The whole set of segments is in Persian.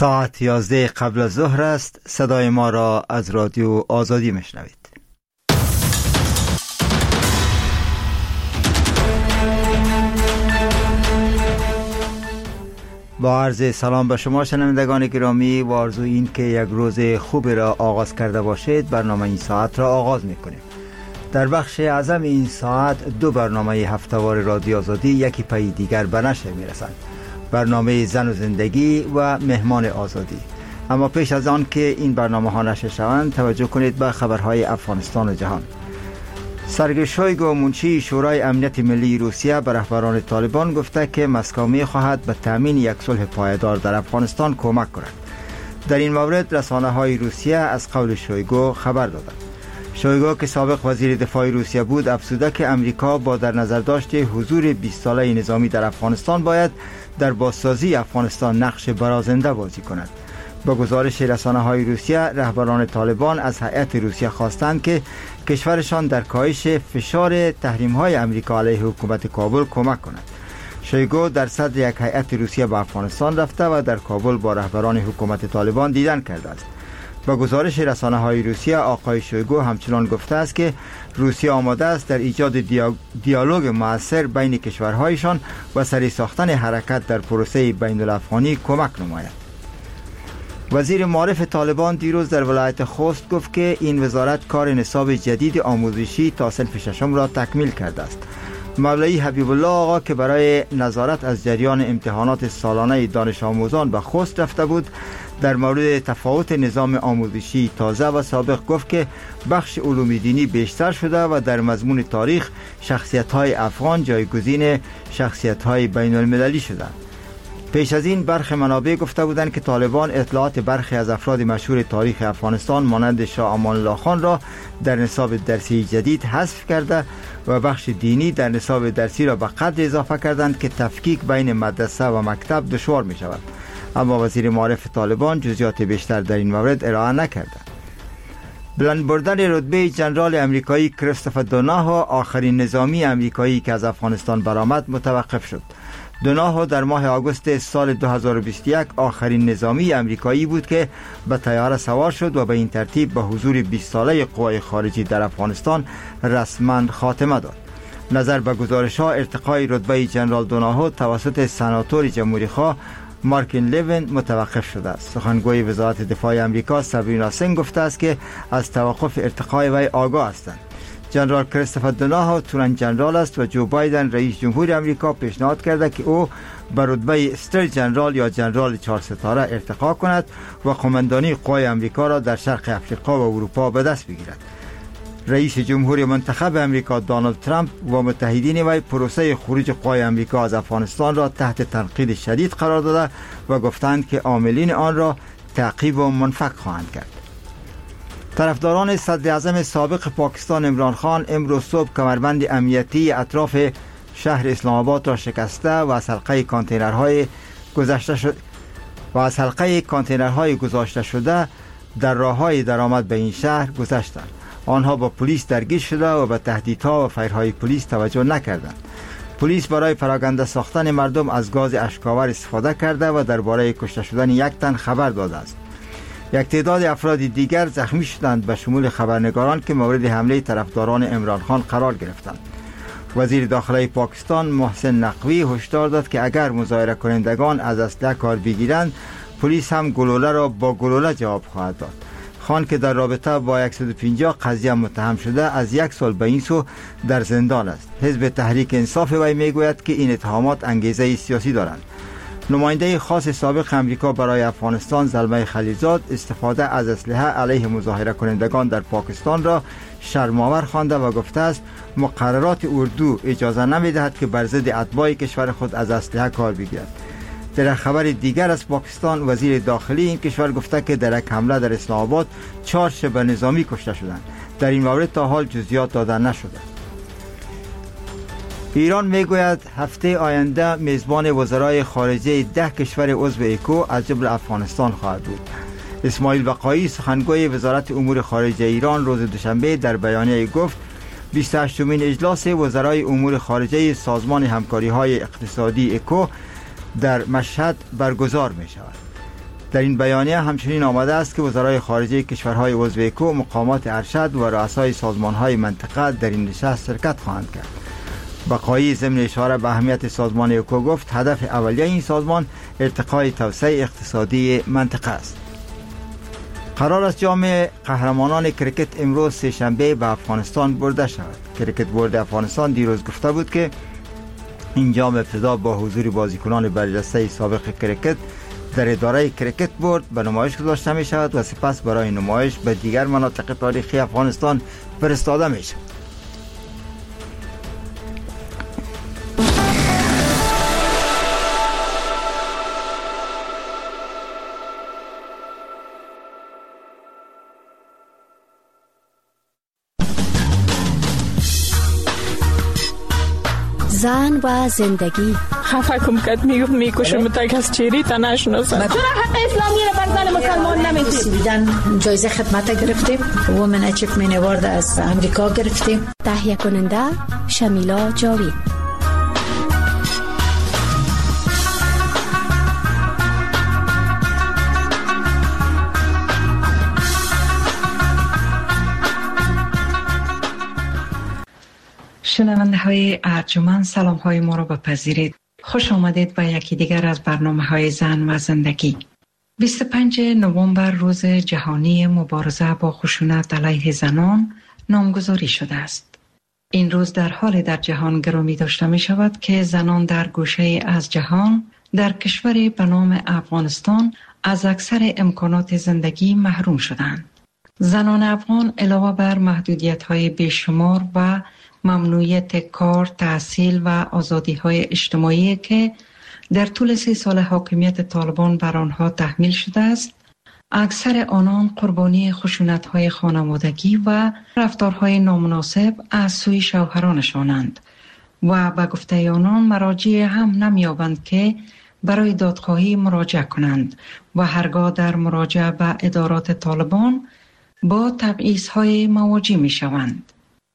ساعت 11 قبل از ظهر است. صدای ما را از رادیو آزادی میشنوید. با عرض سلام به شما شنوندگان گرامی و آرزوی این که یک روز خوبی را آغاز کرده باشید، برنامه این ساعت را آغاز میکنیم. در بخش اعظم این ساعت دو برنامه هفته‌وار رادیو آزادی یکی پی دیگر به نشر میرسند: برنامه زن و زندگی و مهمان آزادی. اما پیش از آن که این برنامه ها نشر شوند، توجه کنید به خبرهای افغانستان و جهان. سرگی شویگو، منشی شورای امنیت ملی روسیه، به رهبران طالبان گفته که مسکو می‌خواهد به تامین یک صلح پایدار در افغانستان کمک کند. در این مورد رسانه‌های روسیه از قول شویگو خبر دادند. شویگو که سابق وزیر دفاع روسیه بود، افزوده که امریکا با در نظر داشت حضور 20 ساله نظامی در افغانستان باید در بازسازی افغانستان نقش برازنده بازی کند. با گزارش رسانه‌های روسیه، رهبران طالبان از هیئت روسیه خواستند که کشورشان در کاهش فشار تحریم‌های امریکا علیه حکومت کابل کمک کند. شویگو در صدر یک هیئت روسیه به افغانستان رفته و در کابل با رهبران حکومت طالبان دیدن کرده است. با گزارش رسانه‌های روسیه، آقای شویگو همچنان گفته است که روسیه آماده است در ایجاد دیالوگ مؤثر بین کشورهایشان و سری ساختن حرکت در پروسه بین‌الافغانی کمک نماید. وزیر معارف طالبان دیروز در ولایت خوست گفت که این وزارت کار نصاب جدید آموزشی تا صنف ششم را تکمیل کرده است. مولوی حبیب الله آقا که برای نظارت از جریان امتحانات سالانه دانش آموزان به خوست رفته بود، در مورد تفاوت نظام آموزشی تازه و سابق گفت که بخش علوم دینی بیشتر شده و در مضمون تاریخ شخصیت‌های افغان جایگزین شخصیت‌های بین المللی شدند. پیش از این برخی منابع گفته بودند که طالبان اطلاعات برخی از افراد مشهور تاریخ افغانستان مانند شاه امان الله خان را در نصاب درسی جدید حذف کرده و بخش دینی در نصاب درسی را به قدر اضافه کردند که تفکیک بین مدرسه و مکتب دشوار می شود. اما وزیر معارف طالبان جزئیات بیشتر در این مورد ارائه نکرده. بلند بردن رتبه جنرال امریکایی کریستوفر دوناهو، آخرین نظامی امریکایی که از افغانستان برآمد، متوقف شد. دوناهو در ماه آگوست سال 2021 آخرین نظامی امریکایی بود که به طیاره سوار شد و به این ترتیب به حضور 20 ساله قوای خارجی در افغانستان رسما خاتمه داد. نظر به گزارش‌ها، ارتقای رتبه جنرال دوناهو توسط سناتور جمهوری‌خواه مارکین لیون متوقف شده است. سخنگوی وزارت دفاع امریکا سابرینا سینگ گفته است که از توقف ارتقای وی آگاه هستند. جنرال کریستوفر دوناهو تورن جنرال است و جو بایدن رئیس جمهور امریکا پیشنهاد کرده که او به رتبه استر جنرال یا جنرال 4 ستاره ارتقا کند و قماندانی قوای امریکا را در شرق افریقا و اروپا به دست بگیرد. رئیس جمهور منتخب امریکا دونالد ترامپ و متحدین وی پروسه خروج قوای امریکا از افغانستان را تحت تنقید شدید قرار داده و گفتند که عاملین آن را تعقیب و منفک خواهند کرد. طرفداران صدر اعظم سابق پاکستان عمران خان امروز صبح کمربند امنیتی اطراف شهر اسلام آباد را شکسته و از حلقه کانتینرهای گذاشته شده در راههای درآمد به این شهر گذشتند. آنها با پلیس درگیر شده و به تهدیدها و فیرهای پلیس توجه نکردند. پلیس برای پراکنده ساختن مردم از گاز اشک‌آور استفاده کرده و درباره کشته شدن یک تن خبر داده است. یک تعداد افراد دیگر زخمی شدند، به شمول خبرنگاران که مورد حمله طرفداران عمران خان قرار گرفتند. وزیر داخلی پاکستان محسن نقوی هشدار داد که اگر مظاهره کنندگان از اسلحه کار بگیرند، پلیس هم گلوله را با گلوله جواب خواهد داد. خان که در رابطه با 150 قضیه متهم شده، از 1 سال به این سو در زندان است. حزب تحریک انصاف وی میگوید که این اتهامات انگیزه سیاسی دارند. نماینده خاص سابق امریکا برای افغانستان زلمه خلیلزاد استفاده از اسلحه علیه مظاهره کنندگان در پاکستان را شرم‌آور خوانده و گفته است مقررات اردو اجازه نمی‌دهد که بر ضد اتباع کشور خود از اسلحه کار بگیرد. در خبر دیگر از پاکستان، وزیر داخلی این کشور گفته که در یک حمله در اسلام آباد 4 شبه نظامی کشته شدند. در این مورد تا حال جزئیات داده نشده. ایران میگوید هفته آینده میزبان وزرای خارجه 10 کشور عضو ایکو از جمله افغانستان خواهد بود. اسماعیل بقایی، سخنگوی وزارت امور خارجه ایران، روز دوشنبه در بیانیه گفت 28مین اجلاس وزرای امور خارجه سازمان همکاری‌های اقتصادی ایکو در مشهد برگزار می شود. در این بیانیه همچنین آمده است که وزرای خارجه کشورهای عضو ایکو، مقامات ارشد و رؤسای سازمانهای منطقه در این نشست شرکت خواهند کرد. بقایی ضمن اشاره به اهمیت سازمان ایکو گفت هدف اولیه این سازمان ارتقای توسعه اقتصادی منطقه است. قرار است جام قهرمانان کرکت امروز سه‌شنبه به افغانستان برده شود. کرکت بورد افغانستان دیروز گفته بود که این جام ابتدا با حضور بازیکنان برجسته سابق کرکت در اداره کرکت بورد به نمایش گذاشته می شود و سپس برای نمایش به دیگر مناطق تاریخی افغانستان فرستاده می شود. زن و زندگی خفه کم کد میکشم تک از چیری تا نشناسم. چرا حق اسلامی رو بر زن مسلمان نمیدید؟ جایزه خدمت گرفتیم، وومن اچیومنت اوارد از امریکا گرفتیم. تهیه کننده شمیلا جاوید. شنونده های ارجمند، سلام های ما را بپذیرید. خوش آمدید به یکی دیگر از برنامه های زن و زندگی. 25 نوامبر روز جهانی مبارزه با خشونت علیه زنان نامگذاری شده است. این روز در حال در جهان گرامی داشته می شود که زنان در گوشه از جهان در کشوری به نام افغانستان از اکثر امکانات زندگی محروم شدند. زنان افغان علاوه بر محدودیت های بیشمار و ممنوعیت کار، تحصیل و آزادی‌های اجتماعی که در طول 3 سال حاکمیت طالبان بر آنها تحمیل شده است، اکثر آنان قربانی خشونت‌های خانوادگی و رفتارهای نامناسب از سوی شوهرانشانند و به گفته آنان مراجع هم نمی‌یابند که برای دادخواهی مراجعه کنند و هرگاه در مراجعه به ادارات طالبان با تبعیض‌های مواجه می‌شوند.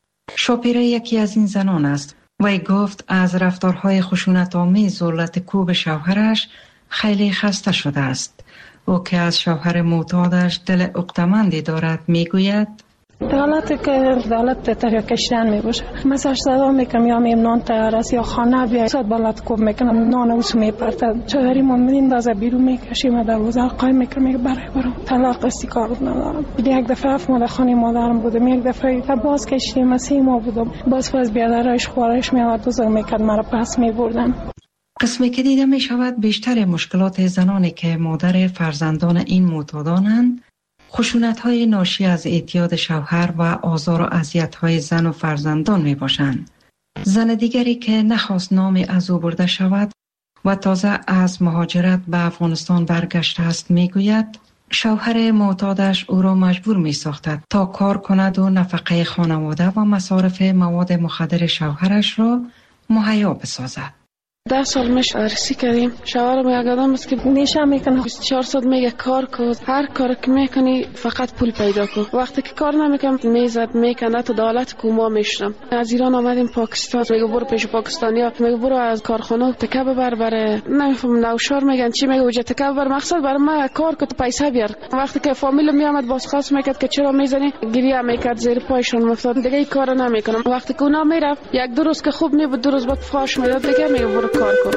شاپیره یکی از این زنان است. وی گفت از رفتارهای خشونت‌آمیز و لط‌کوب شوهرش خیلی خسته شده است. او که از شوهر معتادش دل عقده‌مندی دارد میگوید دولت که دولت تریا کشتن می باشه، مثلا صدا میکنم یا میم نان تیار است یا خانه بیاید صد بالات کوب میکنم نان اوس میپرتد چهاری ما میندازه بیرون میکشیم در وزار قایم میکنم میگه برام طلاق استیکار ندارم. یک دفعه افماده خانه مادرم بودم، یک دفعه باز کشتیم 3 ماه بودم، باز بیادرش خوارش میاد دوزار میکرد مرا پس میبردن. قسمی که دیده می شود بیشتر مشکلات زنانی که مادر فرزندان این معتادانند خشونت‌های ناشی از اعتیاد شوهر و آزار و اذیت‌های زن و فرزندان می باشند. زن دیگری که نخواست نامی از او برده شود و تازه از مهاجرت به افغانستان برگشته است می گوید شوهر معتادش او را مجبور می ساختد تا کار کند و نفقه خانواده و مصارف مواد مخدر شوهرش را مهیا بسازد. 10 سال میشه عرضی کردیم. شوهرم یک آدم است که نیشه میکنه 24 ساعت میگه کار کن، هر کار که میکنی فقط پول پیدا کن. وقتی که کار نمیکنم میزد میکنه تا دولت کوما میشم. از ایران آمدیم پاکستان، میگه برو پیش پاکستانیا، میگه برو از کارخانه تکه ببر بره نمیفهم نوشار میگن چی، میگه وجه تکه ببر مقصد برای من کار که تو پیسه بیار. وقتی که فامیل میامد باز خاص میکرد که چرا میزنی، گریه میکرد زیر پایشون میافتاد، دیگه این کارو نمیکنم. وقتی که اونا میرفت 1-2 روز که خوب میبود 2 روز بعد فاش میداد، دیگه میگه برو کار کن.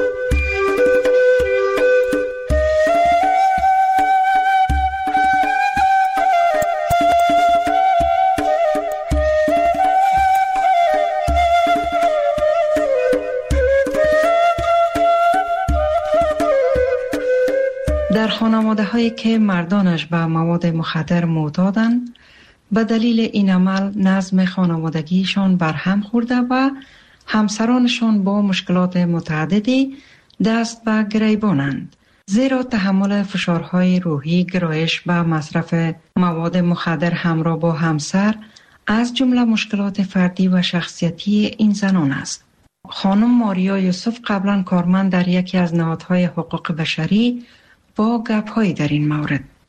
در خانواده هایی که مردانش به مواد مخدر معتادند به دلیل این عمل نظم خانوادگیشان برهم خورده و همسرانشان با مشکلات متعددی دست به گریبانند، زیرا تحمل فشارهای روحی، گرایش به مصرف مواد مخدر همراه با همسر از جمله مشکلات فردی و شخصیتی این زنان است. خانم ماریا یوسف قبلا کارمند در یکی از نهادهای حقوق بشری با گپ‌هایی در این مورد.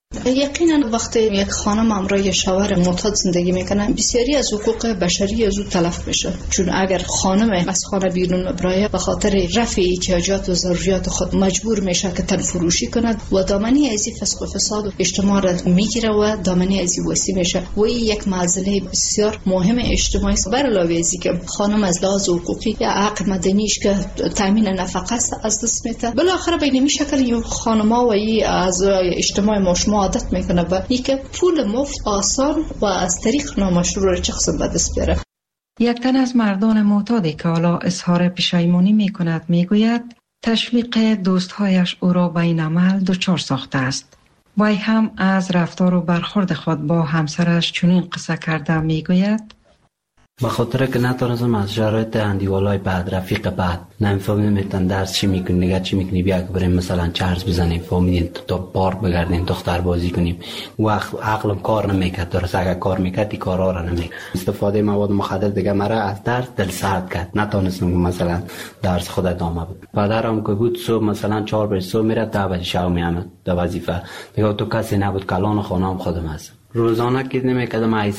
یقینا وقتی یک خانم همراه شوهر معتاد زندگی میکنه بسیاری از حقوق بشری از او تلف میشه، چون اگر خانم از خانه بیرون برای به خاطر رفع احتیاجات و ضروریات خود مجبور میشه که تن فروشی کند و دامنه ازی فسق و فساد و اجتماع را میگیره و دامنه ازی وسیع میشه و این یک معضله بسیار مهم اجتماعی است. بر علاوه ازی که خانم از لحاظ حقوقی یا حق مدنیش که تامین نفقه است از دست میده، بالاخره به این شکل این خانم‌ها و این از اجتماع ما عادت میکنه به اینکه پول مفت آسان و از طریق نامشروع شخص به دست بیاره. یک تن از مردان معتادی که حالا اظهار پشیمانی میکند میگوید تشویق دوستهایش او را به این عمل دچار ساخته است. وی هم از رفتار و برخورد خود با همسرش چنین قصه کرده میگوید به خاطر که نتونستم از شرایط اندیوالای بعد رفیق بعد نمی‌فهمیدم درس چی میکنی نگاه چی میکنی بیا که بریم مثلا چرس بزنیم فهمیدین تا پارک بگردیم دختر بازی کنیم وقت عقلم کار نمیکرد. درست اگر کار میکرد این کارا را نمیکرد. استفاده مواد مخدر دیگه مرا از درس دل سرد کرد. نتونستم مثلا درس خود ادامه بدم. پدرم که بود صبح مثلا 4 بجه صبح میره 10 بجه شب میامد در وظیفه. دیگه تو کسی نبود کلان خونم خودم هستم. روزانه که نمیکردم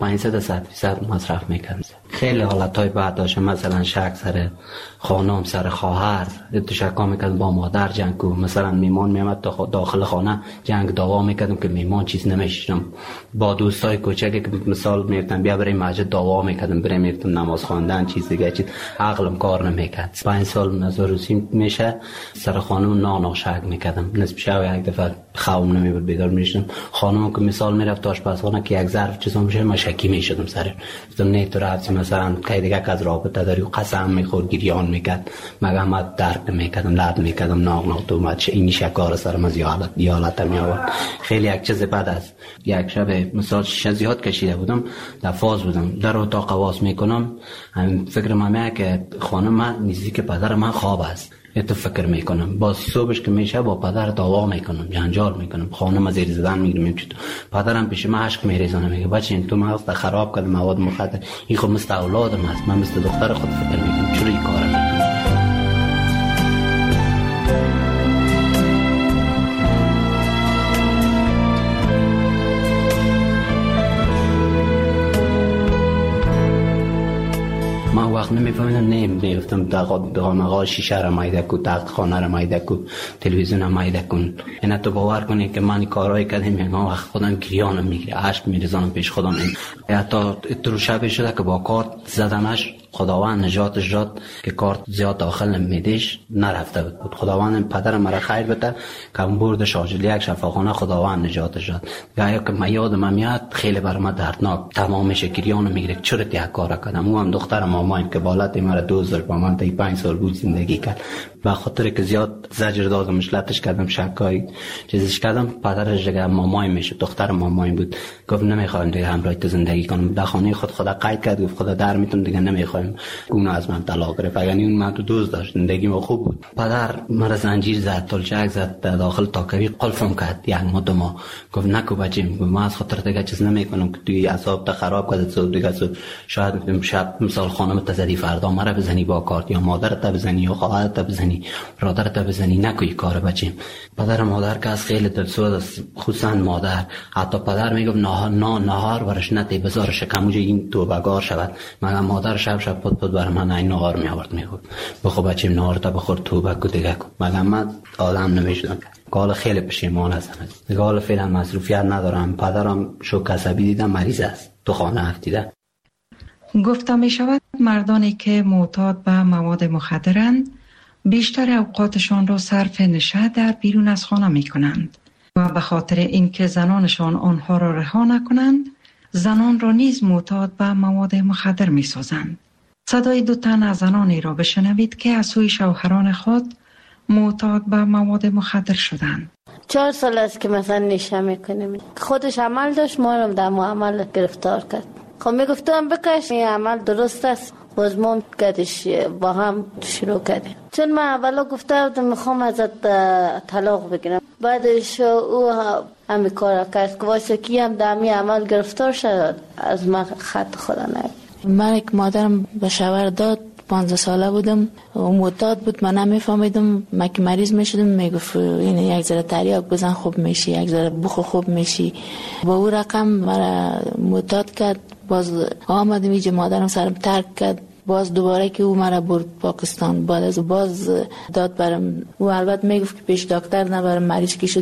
500% مصرف میکردم. خیلی حالتهای بعد داشتم، مثلا شک سر خانم سر خواهر، تو شکا میکردم با مادر جنگ کو، مثلا میمان میامد داخل خانه جنگ دعوا میکردم که میمان چیز نمیشم. با دوستای کوچکی که مثال میگفتم بیا بریم مسجد دعوا میکردم، بریم میرفتم نماز خواندن چیز دیگه چیز عقلم کار نمیکرد. 5 سال نزاروسی میشه سر خانم نانا شک میکردم. نصف شب یک دفعه خوابم نمیبرد بیدار میشدم. خانم که مثال میرفت آشپزخانه که یک ظرف چیزا میشه مشکی میشدم سرش. گفتم نه تو رفتی مثلا کی دیگه از رابطه داری و قسم میخورد گریان میکرد. مگه ما درک نمیکردم لرد میکردم ناغ تو ما چه این شکار سرم از یالت می آورد. خیلی یک چیز بد است. یک شب مثلا زیاد کشیده بودم در فاز بودم در اتاق واس میکنم فکر من که خانم من نزدیک پدر من خواب است. تو فکر میکنم باز صبحش که میشه با پدر دعوا میکنم جنجال میکنم خانم زیر زدن میگیرم چطور پدرم پیش من عشق میریزونه میگه بچه این تو مغز خراب کرد مواد مخدر این خود مثل اولادم است من مثل دختر خود فکر میکنم چرا این کارو میکنم. من وقت نمیفهمیدم نمیگفتم دغانقا شیشه را مایده کو تخت خانه را مایده کو تلویزیون را مایده کن. اینا تو باور کنی که من کارهای کردم میگم وقت خودم گریانم میگیره عشق میریزانم پیش خودم. حتی تو شب شده که با کارت زدمش خداوند نجاتش داد که کارت زیاد داخل نمیدیش نرفته بود. خداوند پدرم مرا خیر بده که برد شاجلی یک شفاخانه خداوند نجاتش داد. گاهی که من یادم میاد خیلی بر من دردناک تمام گریانم میگیره چرا یک کار کردم. اون هم دختر مامایم که بالات مرا 2000 با من تا 5 سال بود زندگی کرد. به خاطر که زیاد زجر دادمش لطش کردم شکای چیزش کردم پدرش دیگه مامایم میشه دختر مامایم بود گفت نمیخوام دیگه همراه تو زندگی کنم. در خانه خدا قید کرد گفت خدا در میتون دیگه نمیخوام. اون از من طلاق گرفت. یعنی اون من تو دوست داشت زندگی ما خوب بود. پدر مرا زنجیر زد تلچک زد داخل تاکوی قلفم کرد یک مدام گفت نکو بچه‌م ما از خاطر دیگه چیز نمیکنم که توی اعصاب تا خراب کرد تو دیگه شاید میگم شب مثال خانم تزدی فردا مرا بزنی با کارت یا مادرت بزنی یا خواهرت بزنی برادرت بزنی نکوی کار بچه‌م. پدر مادر که از خیلی دلسوز است خصوصا مادر. حتی پدر میگفت نهار ورش نتی بذار شکموج این توبه‌گار شود. مگر مادر شب پد بر من این نهار می آورد میگفت بخو بچه‌م نهار تا بخور توبه کو دیگه کو. مگر من آدم نمیشدم. قال خیلی پشیمان هستم. قال فعلا مصروفیت ندارم. پدرم شوک عصبی دیدم مریض است تو خانه افتیده. گفته می شود مردانی که معتاد به مواد مخدرند بیشتر اوقاتشان را صرف نشه در بیرون از خانه می کنند و به خاطر اینکه زنانشان آنها را رها نکنند زنان را نیز معتاد به مواد مخدر می سازند. صدای 2 تن از زنانی را بشنوید که از سوی شوهران خود معتاد به مواد مخدر شدند. 4 سال است که مثلا نشه میکنیم. خودش عمل داشت ما رو در عمل گرفتار کرد. خب میگفتم بکش این عمل درست است. باز ما کدش با هم شروع کردیم. چون من اولا گفته بودم میخوام ازت طلاق بگیرم. بعدش او همین کار کرد که واسه کی هم در همین عمل گرفتار شد از من خط خدا نگید. من که مادرم به شوهر داد 15 ساله بودم، معتاد بود، من نمیفهمیدم. من که مریض میشدم میگفت این یک ذره تریاک بزن خوب میشی، یک ذره بخور خوب میشی. با اون رقم مرا معتاد کرد. باز آمدم اینجا، مادرم سرم ترک کرد. باز دوباره که او مرا برد پاکستان، بعد از باز داد برم. او البته میگفت که پیش دکتر نبرم، مریض که شد